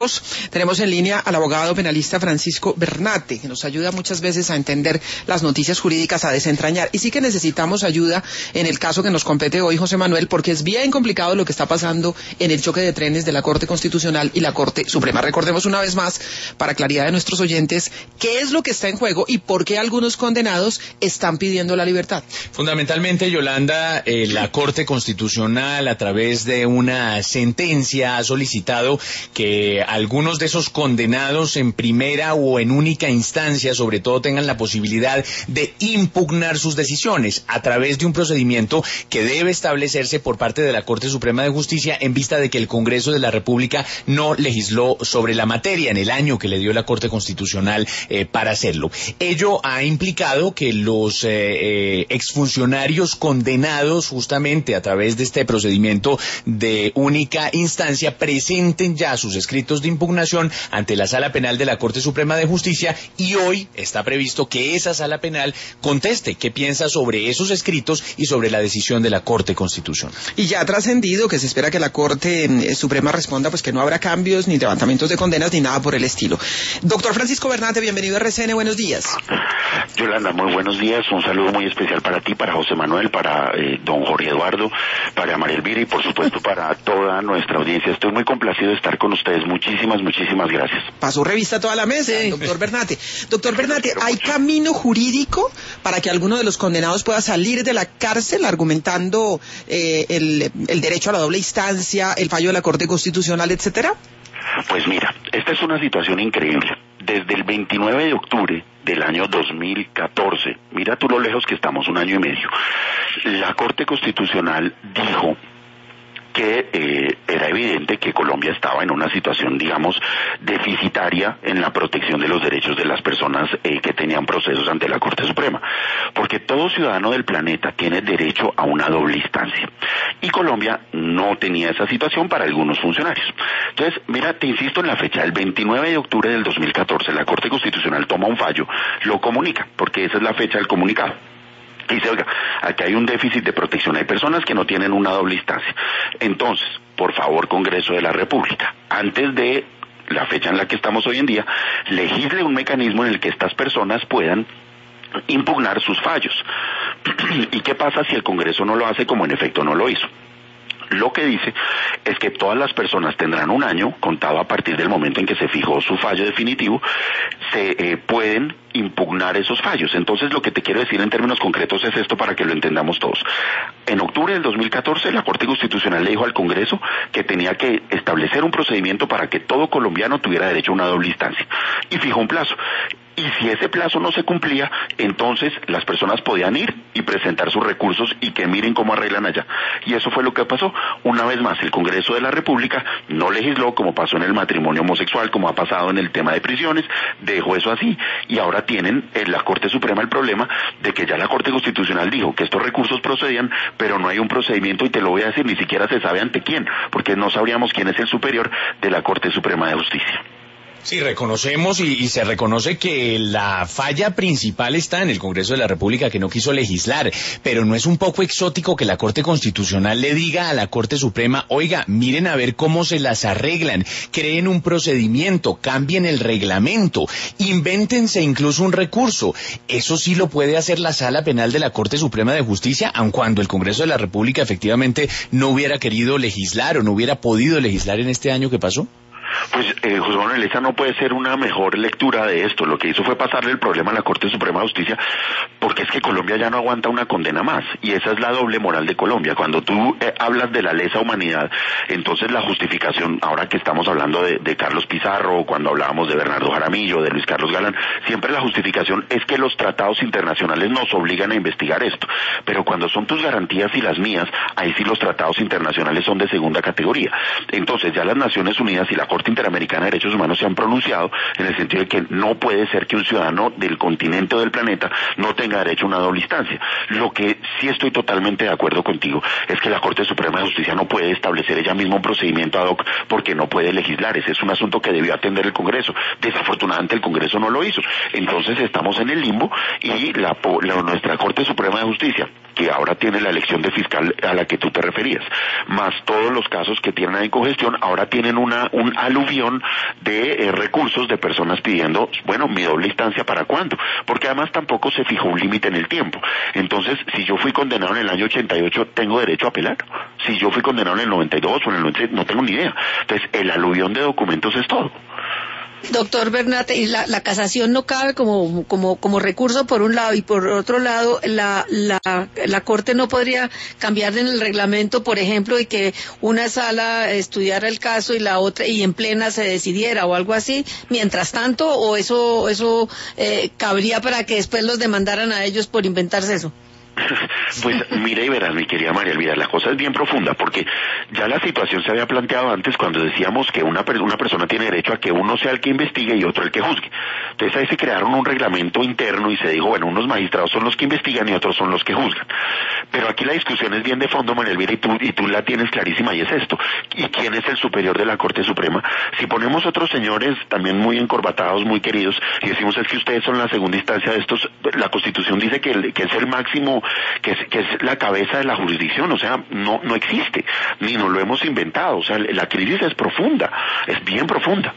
Tenemos en línea al abogado penalista Francisco Bernate, que nos ayuda muchas veces a entender las noticias jurídicas, a desentrañar. Y sí que necesitamos ayuda en el caso que nos compete hoy, José Manuel, porque es bien complicado lo que está pasando en el choque de trenes de la Corte Constitucional y la Corte Suprema. Recordemos una vez más, para claridad de nuestros oyentes, qué es lo que está en juego y por qué algunos condenados están pidiendo la libertad. Fundamentalmente, Yolanda, la Corte Constitucional, a través de una sentencia, ha solicitado que algunos de esos condenados en primera o en única instancia, sobre todo, tengan la posibilidad de impugnar sus decisiones a través de un procedimiento que debe establecerse por parte de la Corte Suprema de Justicia en vista de que el Congreso de la República no legisló sobre la materia en el año que le dio la Corte Constitucional para hacerlo. Ello ha implicado que los exfuncionarios condenados justamente a través de este procedimiento de única instancia presenten ya sus escritos de impugnación ante la Sala Penal de la Corte Suprema de Justicia, y hoy está previsto que esa Sala Penal conteste qué piensa sobre esos escritos y sobre la decisión de la Corte Constitucional. Y ya ha trascendido que se espera que la Corte Suprema responda pues que no habrá cambios, ni levantamientos de condenas, ni nada por el estilo. Doctor Francisco Bernate, bienvenido a RCN, buenos días. Yolanda, muy buenos días, un saludo muy especial para ti, para José Manuel, para don Jorge Eduardo, para María Elvira y por supuesto para toda nuestra audiencia. Estoy muy complacido de estar con ustedes, muchísimas gracias. Pasó revista toda la mesa, sí. Doctor Bernate. Doctor Bernate, ¿hay camino jurídico para que alguno de los condenados pueda salir de la cárcel argumentando el derecho a la doble instancia, el fallo de la Corte Constitucional, etcétera? Pues mira, esta es una situación increíble. Desde el 29 de octubre del año 2014, mira tú lo lejos que estamos, un año y medio, la Corte Constitucional dijo que era evidente que Colombia estaba en una situación, digamos, deficitaria en la protección de los derechos de las personas que tenían procesos ante la Corte Suprema, porque todo ciudadano del planeta tiene derecho a una doble instancia, y Colombia no tenía esa situación para algunos funcionarios. Entonces, mira, te insisto en la fecha, el 29 de octubre del 2014, la Corte Constitucional toma un fallo, lo comunica, porque esa es la fecha del comunicado. Dice, oiga, aquí hay un déficit de protección, hay personas que no tienen una doble instancia. Entonces, por favor, Congreso de la República, antes de la fecha en la que estamos hoy en día, legisle un mecanismo en el que estas personas puedan impugnar sus fallos. ¿Y qué pasa si el Congreso no lo hace, como en efecto no lo hizo? Lo que dice es que todas las personas tendrán un año, contado a partir del momento en que se fijó su fallo definitivo, se pueden impugnar esos fallos. Entonces, lo que te quiero decir en términos concretos es esto para que lo entendamos todos. En octubre del 2014, la Corte Constitucional le dijo al Congreso que tenía que establecer un procedimiento para que todo colombiano tuviera derecho a una doble instancia, y fijó un plazo. Y si ese plazo no se cumplía, entonces las personas podían ir y presentar sus recursos y que miren cómo arreglan allá. Y eso fue lo que pasó. Una vez más, el Congreso de la República no legisló, como pasó en el matrimonio homosexual, como ha pasado en el tema de prisiones, dejó eso así, y ahora tienen en la Corte Suprema el problema de que ya la Corte Constitucional dijo que estos recursos procedían, pero no hay un procedimiento, y te lo voy a decir, ni siquiera se sabe ante quién, porque no sabríamos quién es el superior de la Corte Suprema de Justicia. Sí, reconocemos y se reconoce que la falla principal está en el Congreso de la República, que no quiso legislar, pero ¿no es un poco exótico que la Corte Constitucional le diga a la Corte Suprema, oiga, miren a ver cómo se las arreglan, creen un procedimiento, cambien el reglamento, invéntense incluso un recurso? Eso sí lo puede hacer la Sala Penal de la Corte Suprema de Justicia, aun cuando el Congreso de la República efectivamente no hubiera querido legislar o no hubiera podido legislar en este año que pasó. Pues, José Manuel, esa no puede ser una mejor lectura de esto. Lo que hizo fue pasarle el problema a la Corte Suprema de Justicia, porque es que Colombia ya no aguanta una condena más, y esa es la doble moral de Colombia. Cuando tú hablas de la lesa humanidad, entonces la justificación, ahora que estamos hablando de Carlos Pizarro, o cuando hablábamos de Bernardo Jaramillo, de Luis Carlos Galán, siempre la justificación es que los tratados internacionales nos obligan a investigar esto. Pero cuando son tus garantías y las mías, ahí sí los tratados internacionales son de segunda categoría. Entonces ya las Naciones Unidas y la Corte Interamericana de Derechos Humanos se han pronunciado en el sentido de que no puede ser que un ciudadano del continente o del planeta no tenga derecho a una doble instancia. Lo que sí estoy totalmente de acuerdo contigo es que la Corte Suprema de Justicia no puede establecer ella misma un procedimiento ad hoc porque no puede legislar. Ese es un asunto que debió atender el Congreso. Desafortunadamente el Congreso no lo hizo. Entonces estamos en el limbo, y nuestra Corte Suprema de Justicia, que ahora tiene la elección de fiscal a la que tú te referías, más todos los casos que tienen en congestión, ahora tienen un alud aluvión de recursos de personas pidiendo, bueno, mi doble instancia ¿para cuándo? Porque además tampoco se fijó un límite en el tiempo. Entonces, si yo fui condenado en el año 88, ¿tengo derecho a apelar? Si yo fui condenado en el 92 o en el 96, no tengo ni idea. Entonces, el aluvión de documentos es todo. Doctor Bernate, y la casación no cabe como recurso por un lado, y por otro lado la Corte no podría cambiar en el reglamento, por ejemplo, y que una sala estudiara el caso y la otra y en plena se decidiera o algo así, mientras tanto, o eso cabría para que después los demandaran a ellos por inventarse eso. Pues mira y verás, mi querida María Elvira, la cosa es bien profunda, porque ya la situación se había planteado antes cuando decíamos que una persona tiene derecho a que uno sea el que investigue y otro el que juzgue. Entonces ahí se crearon un reglamento interno y se dijo, bueno, unos magistrados son los que investigan y otros son los que juzgan. Pero aquí la discusión es bien de fondo, María Elvira, y tú la tienes clarísima, y es esto. ¿Y quién es el superior de la Corte Suprema? Si ponemos otros señores también muy encorbatados, muy queridos, y decimos es que ustedes son la segunda instancia de estos, la Constitución dice que es el máximo, que es la cabeza de la jurisdicción, o sea, no existe, ni nos lo hemos inventado, o sea, la crisis es profunda, es bien profunda.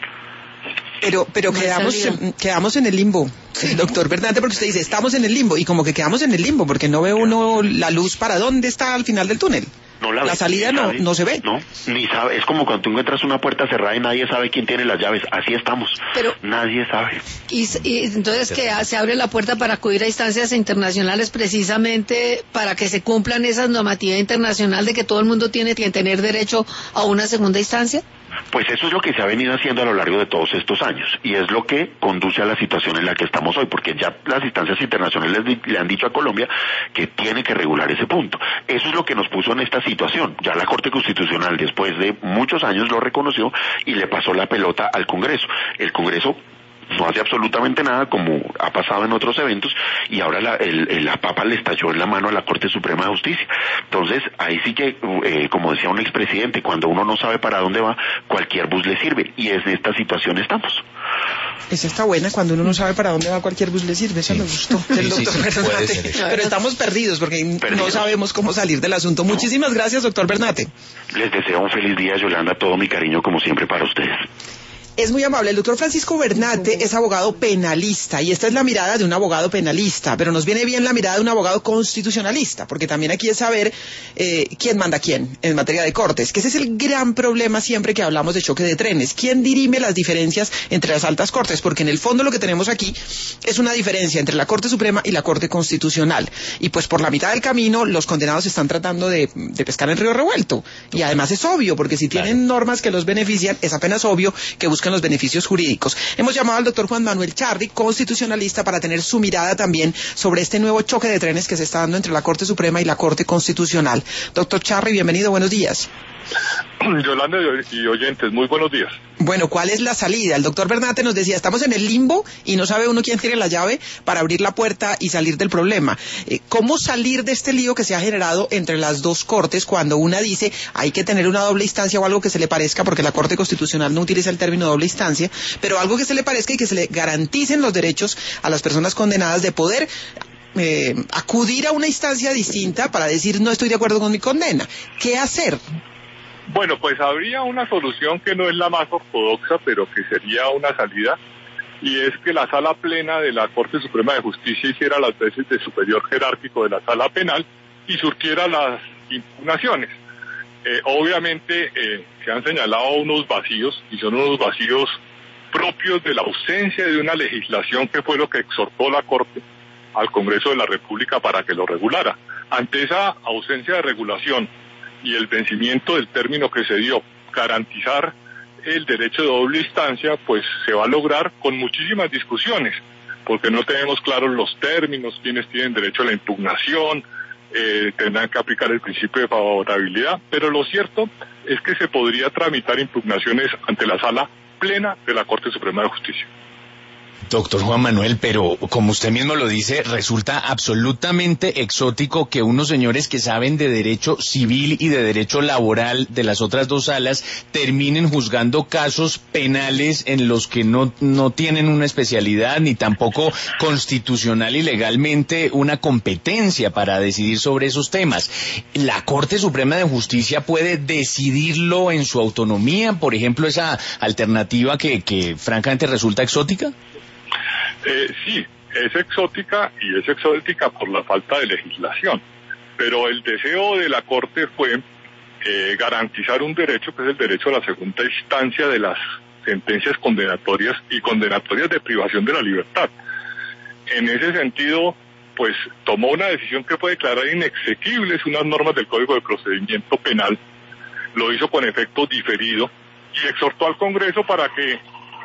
Pero quedamos en el limbo, doctor Bernate, porque usted dice, estamos en el limbo, y como que quedamos en el limbo, porque no ve uno la luz para dónde está al final del túnel. No la ve, salida no se ve. No, ni sabe, es como cuando tú encuentras una puerta cerrada y nadie sabe quién tiene las llaves, así estamos, pero nadie sabe. Y entonces que se abre la puerta para acudir a instancias internacionales precisamente para que se cumplan esas normativas internacionales de que todo el mundo tiene que tener derecho a una segunda instancia. Pues eso es lo que se ha venido haciendo a lo largo de todos estos años, y es lo que conduce a la situación en la que estamos hoy, porque ya las instancias internacionales le han dicho a Colombia que tiene que regular ese punto. Eso es lo que nos puso en esta situación. Ya la Corte Constitucional, después de muchos años, lo reconoció y le pasó la pelota al Congreso. El Congreso no hace absolutamente nada, como ha pasado en otros eventos, y ahora la papa le estalló en la mano a la Corte Suprema de Justicia. Entonces, ahí sí que, como decía un expresidente, cuando uno no sabe para dónde va, cualquier bus le sirve, y en esta situación estamos. Esa está buena, cuando uno no sabe para dónde va, cualquier bus le sirve, esa me gustó. Pero estamos perdidos, porque no sabemos cómo salir del asunto. Muchísimas gracias, doctor Bernate. Les deseo un feliz día, Yolanda, todo mi cariño, como siempre, para ustedes. Es muy amable. El doctor Francisco Bernate es abogado penalista, y esta es la mirada de un abogado penalista, pero nos viene bien la mirada de un abogado constitucionalista, porque también aquí es saber quién manda quién en materia de cortes, que ese es el gran problema siempre que hablamos de choque de trenes. ¿Quién dirime las diferencias entre las altas cortes? Porque en el fondo lo que tenemos aquí es una diferencia entre la Corte Suprema y la Corte Constitucional, y pues por la mitad del camino los condenados están tratando de pescar en río revuelto, y además es obvio, porque si tienen normas que los benefician, es apenas obvio que buscan los beneficios jurídicos. Hemos llamado al doctor Juan Manuel Charri, constitucionalista, para tener su mirada también sobre este nuevo choque de trenes que se está dando entre la Corte Suprema y la Corte Constitucional. Doctor Charri, bienvenido, buenos días. Yolanda y oyentes, muy buenos días. Bueno, ¿cuál es la salida? El doctor Bernate nos decía, estamos en el limbo y no sabe uno quién tiene la llave para abrir la puerta y salir del problema. ¿Cómo salir de este lío que se ha generado entre las dos cortes cuando una dice hay que tener una doble instancia o algo que se le parezca, porque la Corte Constitucional no utiliza el término doble instancia, pero algo que se le parezca y que se le garanticen los derechos a las personas condenadas de poder acudir a una instancia distinta para decir no estoy de acuerdo con mi condena? ¿Qué hacer? Bueno, pues habría una solución que no es la más ortodoxa, pero que sería una salida, y es que la Sala Plena de la Corte Suprema de Justicia hiciera las veces de superior jerárquico de la Sala Penal y surtiera las impugnaciones. Obviamente se han señalado unos vacíos, y son unos vacíos propios de la ausencia de una legislación que fue lo que exhortó la Corte al Congreso de la República para que lo regulara. Ante esa ausencia de regulación y el vencimiento del término que se dio, garantizar el derecho de doble instancia, pues se va a lograr con muchísimas discusiones, porque no tenemos claros los términos, quiénes tienen derecho a la impugnación, tendrán que aplicar el principio de favorabilidad, pero lo cierto es que se podría tramitar impugnaciones ante la Sala Plena de la Corte Suprema de Justicia. Doctor Juan Manuel, pero como usted mismo lo dice, resulta absolutamente exótico que unos señores que saben de derecho civil y de derecho laboral de las otras dos salas terminen juzgando casos penales en los que no tienen una especialidad ni tampoco constitucional y legalmente una competencia para decidir sobre esos temas. ¿La Corte Suprema de Justicia puede decidirlo en su autonomía? Por ejemplo, esa alternativa que francamente resulta exótica. Sí, es exótica y es exótica por la falta de legislación, pero el deseo de la Corte fue garantizar un derecho que es el derecho a la segunda instancia de las sentencias condenatorias y condenatorias de privación de la libertad. En ese sentido, pues tomó una decisión que fue declarar inexequibles unas normas del Código de Procedimiento Penal, lo hizo con efecto diferido y exhortó al Congreso para que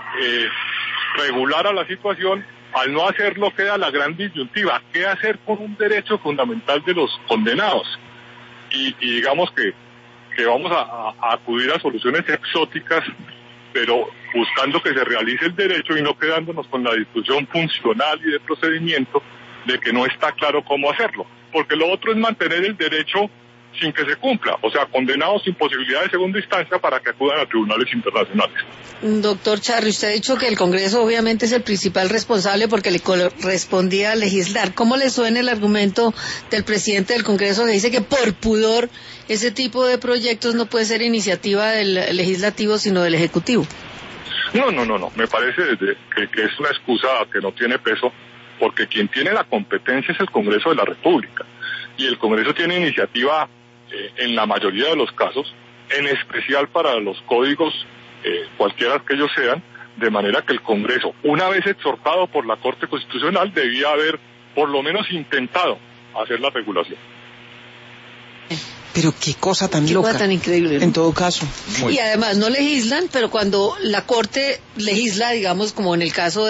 regulara la situación. Al no hacerlo queda la gran disyuntiva, ¿qué hacer con un derecho fundamental de los condenados? Y digamos que vamos a acudir a soluciones exóticas, pero buscando que se realice el derecho y no quedándonos con la discusión funcional y de procedimiento de que no está claro cómo hacerlo, porque lo otro es mantener el derecho sin que se cumpla, o sea, condenados sin posibilidad de segunda instancia para que acudan a tribunales internacionales. Doctor Charri, usted ha dicho que el Congreso obviamente es el principal responsable porque le correspondía legislar. ¿Cómo le suena el argumento del presidente del Congreso que dice que por pudor ese tipo de proyectos no puede ser iniciativa del legislativo sino del Ejecutivo? No, me parece que es una excusa que no tiene peso, porque quien tiene la competencia es el Congreso de la República, y el Congreso tiene iniciativa en la mayoría de los casos, en especial para los códigos, cualquiera que ellos sean, de manera que el Congreso, una vez exhortado por la Corte Constitucional, debía haber por lo menos intentado hacer la regulación. Pero qué cosa tan loca. Qué cosa tan increíble, ¿no? En todo caso. Y además no legislan, pero cuando la Corte legisla, digamos, como en el caso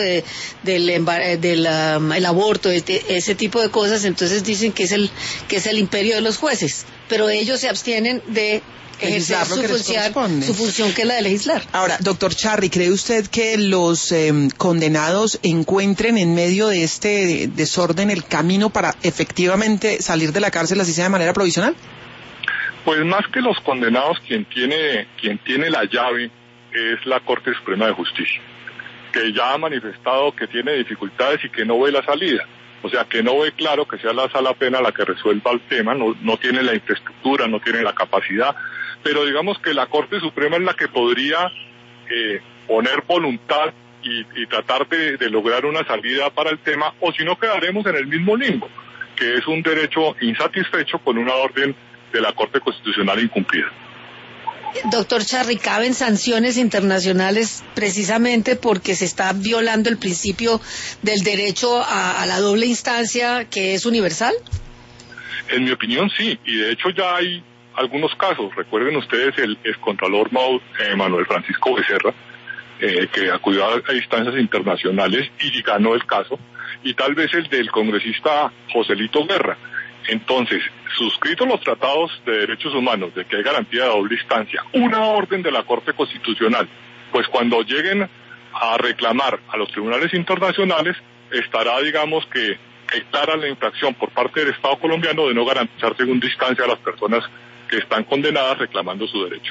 del aborto, ese tipo de cosas, entonces dicen que es el imperio de los jueces, pero ellos se abstienen de ejercer su función, que es la de legislar. Ahora, doctor Charri, ¿cree usted que los condenados encuentren en medio de este desorden el camino para efectivamente salir de la cárcel, así sea de manera provisional? Pues más que los condenados, quien tiene la llave es la Corte Suprema de Justicia, que ya ha manifestado que tiene dificultades y que no ve la salida. O sea, que no ve claro que sea la sala plena la que resuelva el tema, no tiene la infraestructura, no tiene la capacidad, pero digamos que la Corte Suprema es la que podría poner voluntad y tratar de lograr una salida para el tema, o si no quedaremos en el mismo limbo, que es un derecho insatisfecho con una orden de la Corte Constitucional incumplida. Doctor Charri, ¿caben sanciones internacionales precisamente porque se está violando el principio del derecho a la doble instancia que es universal? En mi opinión sí, y de hecho ya hay algunos casos. Recuerden ustedes el excontralor Manuel Francisco Becerra, que acudió a instancias internacionales y ganó el caso, y tal vez el del congresista Joselito Guerra. Entonces, suscritos los tratados de derechos humanos, de que hay garantía de doble instancia, una orden de la Corte Constitucional, pues cuando lleguen a reclamar a los tribunales internacionales, estará, digamos, que clara la infracción por parte del Estado colombiano de no garantizar segunda instancia a las personas que están condenadas reclamando su derecho.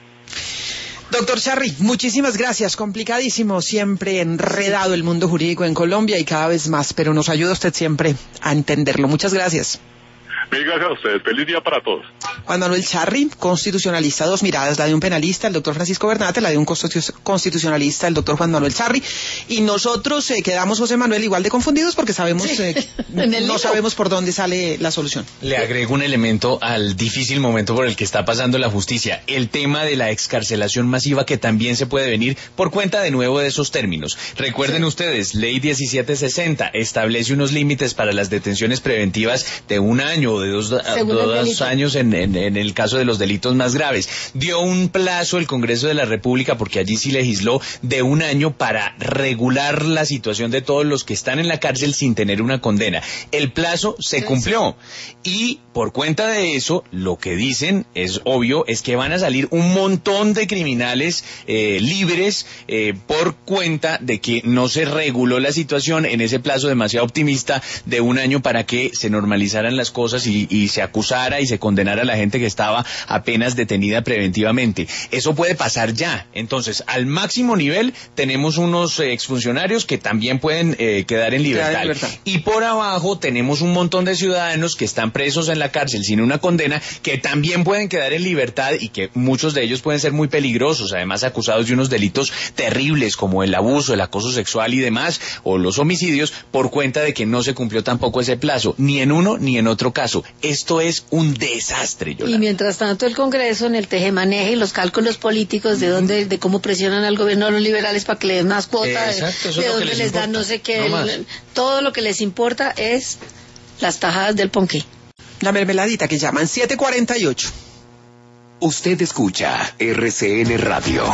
Doctor Charri, muchísimas gracias. Complicadísimo, siempre enredado el mundo jurídico en Colombia y cada vez más, pero nos ayuda usted siempre a entenderlo. Muchas gracias. Mil gracias a ustedes. Feliz día para todos. Juan Manuel Charri, constitucionalista, dos miradas, la de un penalista, el doctor Francisco Bernate, la de un constitucionalista, el doctor Juan Manuel Charri, y nosotros quedamos, José Manuel, igual de confundidos porque sabemos no sabemos por dónde sale la solución. Le agrego un elemento al difícil momento por el que está pasando la justicia, el tema de la excarcelación masiva que también se puede venir por cuenta de nuevo de esos términos. Recuerden ustedes, Ley 1760 establece unos límites para las detenciones preventivas de 1 año o de dos años en el caso de los delitos más graves. Dio un plazo el Congreso de la República, porque allí sí legisló, de 1 año para regular la situación de todos los que están en la cárcel sin tener una condena. El plazo se cumplió y por cuenta de eso, lo que dicen es obvio, es que van a salir un montón de criminales libres por cuenta de que no se reguló la situación en ese plazo demasiado optimista de 1 año para que se normalizaran las cosas y se acusara y se condenara a la gente que estaba apenas detenida preventivamente. Eso puede pasar ya. Entonces, al máximo nivel tenemos unos exfuncionarios que también pueden quedar en libertad. Y por abajo tenemos un montón de ciudadanos que están presos en la cárcel sin una condena, que también pueden quedar en libertad y que muchos de ellos pueden ser muy peligrosos, además acusados de unos delitos terribles como el abuso, el acoso sexual y demás, o los homicidios, por cuenta de que no se cumplió tampoco ese plazo, ni en uno ni en otro caso. Esto es un desastre, Yolanda. Y mientras tanto el Congreso, en el tejemaneje y los cálculos políticos de cómo presionan al gobierno los liberales para que le den más cuotas, de dónde les dan no sé qué, todo lo que les importa es las tajadas del ponqué. La mermeladita que llaman 7:48. Usted escucha RCN Radio.